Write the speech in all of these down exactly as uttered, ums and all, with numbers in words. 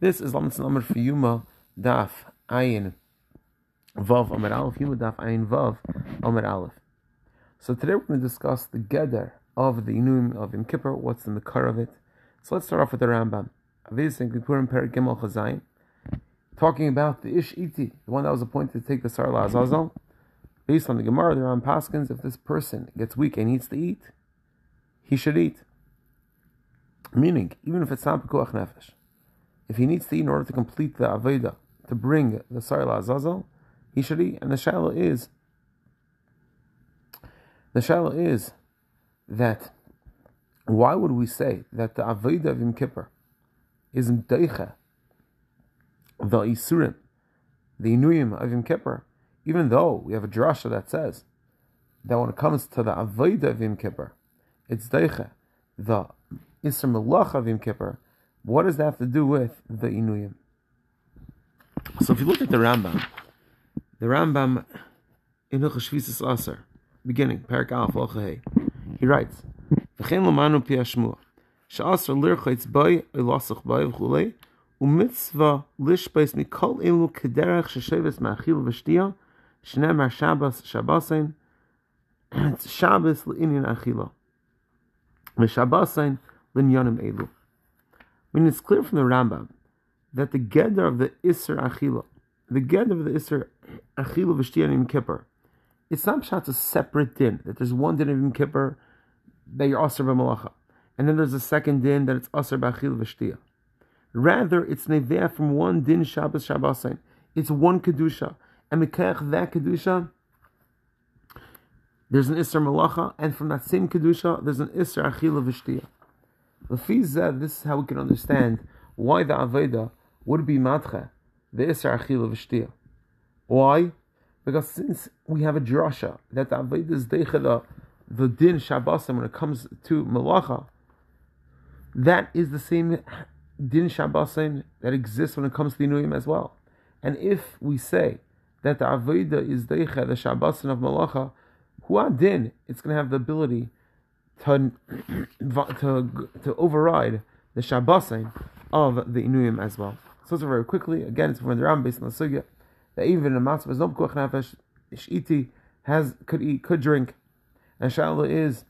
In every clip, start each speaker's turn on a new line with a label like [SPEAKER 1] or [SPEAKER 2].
[SPEAKER 1] This is Lamed Number for Yuma Daf Ayin Vav Amar Aleph. Yuma Daf Ayin Vav Amar Aleph. So today we're going to discuss the Geder of the Inuyim of Yom Kippur. What's the Makar of it? So let's start off with the Rambam. Talking about the Ish Iti, the one that was appointed to take the Sarla Azazel. Based on the Gemara, the Ram Paskins, if this person gets weak and needs to eat, he should eat. Meaning, even if it's not Pekuach Nefesh, if he needs to eat in order to complete the Aveda, to bring the Sarla Azazel, he should eat. And the Shaila is, the Shaila is that why would we say that the Aveda of Yom Kippur is Mdeicha, the Isurim, the Inuyim of Yom Kippur, even though we have a drasha that says that when it comes to the Aveda of Yom Kippur, it's Deicha, the Isser Melach of Yom Kippur. What does that have to do with the Inuyim? So if you look at the Rambam, the Rambam in Hilchos Shvisus Aser, beginning, Perek Aleph Halacha Hey, he writes, V'chein l'manu pi hashmua, she'asar lirchotz bay, ilasach bay, v'chulei, u'mitzvah lishbeis mikol elu kederech shesheves ma'achil v'shtiya, shneimar Shabbos Shabbosein, Shabbos l'inyan achila, v'Shabbosein l'inyanim elu. I mean, it's clear from the Rambam that the Geder of the Isser Achila, the Geder of the Isser Achila v'Shtiya in Yom Kippur, it's not pshat a separate din, that there's one din of Yom Kippur that you're Asr b'Malacha, and then there's a second din that it's Asr b'Achila v'Shtiya. Rather, it's Neveah from one din Shabbos Shabbosein. It's one Kedusha, and Mekach that Kedusha, there's an Isser Malacha, and from that same Kedusha, there's an Isser Achila v'Shtiya. Lefizah, this is how we can understand why the Aveda would be Matcha, the Isser Achila v'Shtiya. Why? Because since we have a drasha that the Aveda is Deicha, the Din Shabbosim, when it comes to Malacha, that is the same Din Shabbosim that exists when it comes to the Inuyim as well. And if we say that the Aveda is Deicha, the Shabbosim of Malacha, Hua Din, it's going to have the ability To, to, to override the Shabbosim of the Inuyim as well. So, so very quickly, again, it's from the Ram based on the Sugya, that even a matzah is no Pekuach Nefesh, Ishiti has, could eat, could drink. And Shaila is,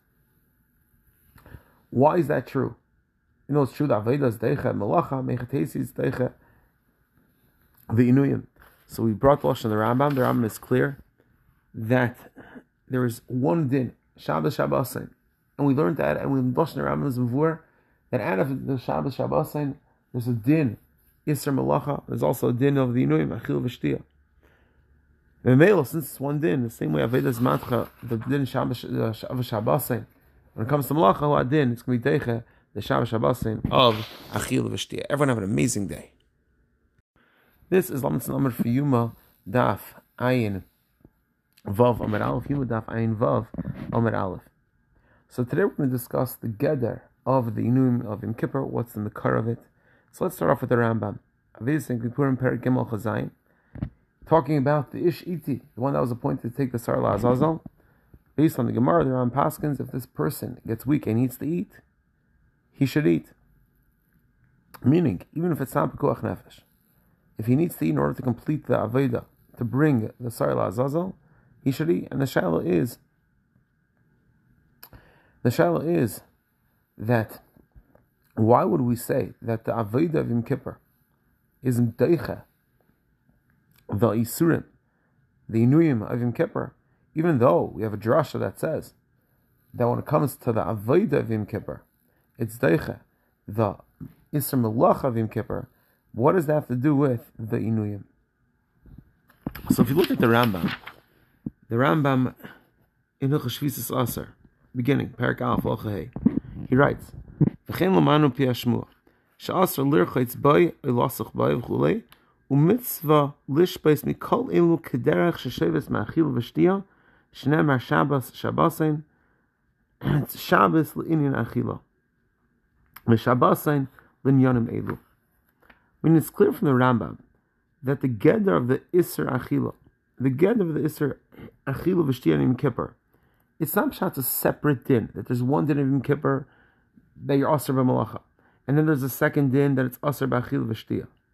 [SPEAKER 1] why is that true? You know, it's true that Aveda is Deicha, Malacha, Mechatesi is Deicha, the Inuyim. So we brought the Lashon of the Rambam. The Rambam is clear that there is one din, Shabbos Shabbosim. And we learned that, and we Lashon Rambam Mavur, that out of the Shabbos Shabbosim, there's a din, Isser Malacha, there's also a din of the Inuyim, Achil v'Shtiya. And Melo, since it's one din, the same way Aveda is Matcha, the din Shabbos Shabbosim, when it comes to Malacha, what din, it's going to be Deicha, the Shabbos Shabbosim of Achil v'Shtiya. Everyone have an amazing day. This is Lamed Number for Yuma Daf Ayin Vav Amar Aleph. Yuma Daf Ayin Vav Amar Aleph. So today we're going to discuss the Geder of the Inuyim of Yom Kippur. What's the Makar of it? So let's start off with the Rambam. Talking about the Ish Iti, the one that was appointed to take the Sarla Azazel. Based on the Gemara, the Ram Paskins, if this person gets weak and needs to eat, he should eat. Meaning, even if it's not Pekuach Nefesh, if he needs to eat in order to complete the Aveda, to bring the Sarla Azazel, he should eat. And the Shaila is, The Shaila is that why would we say that the Aveda of Yom Kippur is Mdeicha, the Isurim, the Inuyim of Yom Kippur, even though we have a drasha that says that when it comes to the Aveda of Yom Kippur, it's Deicha, the Isser Melach of Yom Kippur. What does that have to do with the Inuyim? So if you look at the Rambam, the Rambam in Hilchos Shvisus Aser, beginning, Perek Aleph Halacha Hey, he writes, V'chein l'manu pi hashmua, she'asar lirchotz bay, ilasach bay, v'chulei, u'mitzvah lishbeis mikol elu kederech shesheves ma'achil v'shtiya, shneimar Shabbos Shabbosein, Shabbos l'inyan achila, v'Shabbosein l'inyanim elu. I mean, it's clear from the Rambam that the Geder of the Isser Achila, the Geder of the Isser Achila v'Shtiya in Yom Kippur, it's not pshat a separate din, that there's one din of Yom Kippur that you're Asr b'Malacha, and then there's a second din that it's Asr b'Achil v'Shtiya.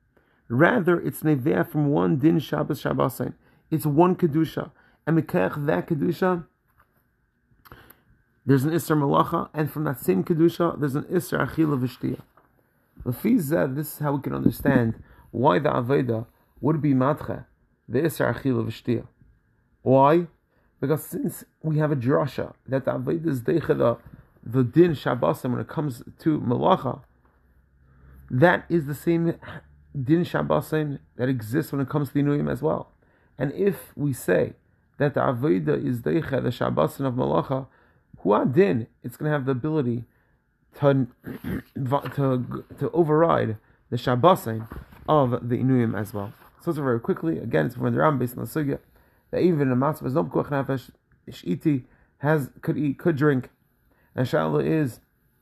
[SPEAKER 1] Rather, it's neveh from one din Shabbos Shabbosain. It's one kedusha, and mekach that kedusha, there's an isser malacha, and from that same kedusha, there's an isser achila v'shtiya. Lefizah, this is how we can understand why the aveda would be matcha the isser achila v'shtiya. Why? Because since we have a drasha that the aveda is deichada the din Shabbosim when it comes to malacha, that is the same din Shabbosim that exists when it comes to the inuyim as well. And if we say that the aveda is deichada the Shabbosim of malacha, huad din, it's going to have the ability to to to override the Shabbosim of the inuyim as well. So, so very quickly, again, it's from the Ram based on the sugya that even a matzah is no pekuach nefesh, ishiti has could eat, could drink. And Shaila is,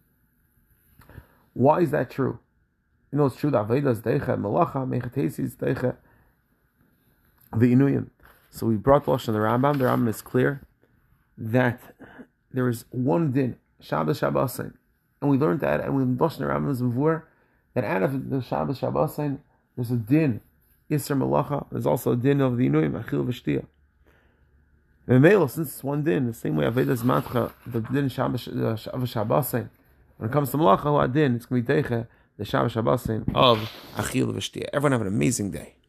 [SPEAKER 1] why is that true? You know, it's true that Aveda is deicha, Malacha, Mechatesi is deicha, the Inuyim. So we brought Lashon the Rambam. The Rambam is clear that there is one din, Shabbos Shabbosain. And we learned that, and we Lashon the Rambam is Mavur, that out of the Shabbos Shabbosain, there's a din, Yisr Malacha, there's also a din of the Inuyim, Achil V'Shtiyah. And Melo, since it's one din, the same way Aveda's matcha, the din Shabbos Shabbosain. When it comes to Malacha, what din? It's going to be Teicha, the Shabbos Shabbosain of Achil V'Shtiyah. Everyone have an amazing day.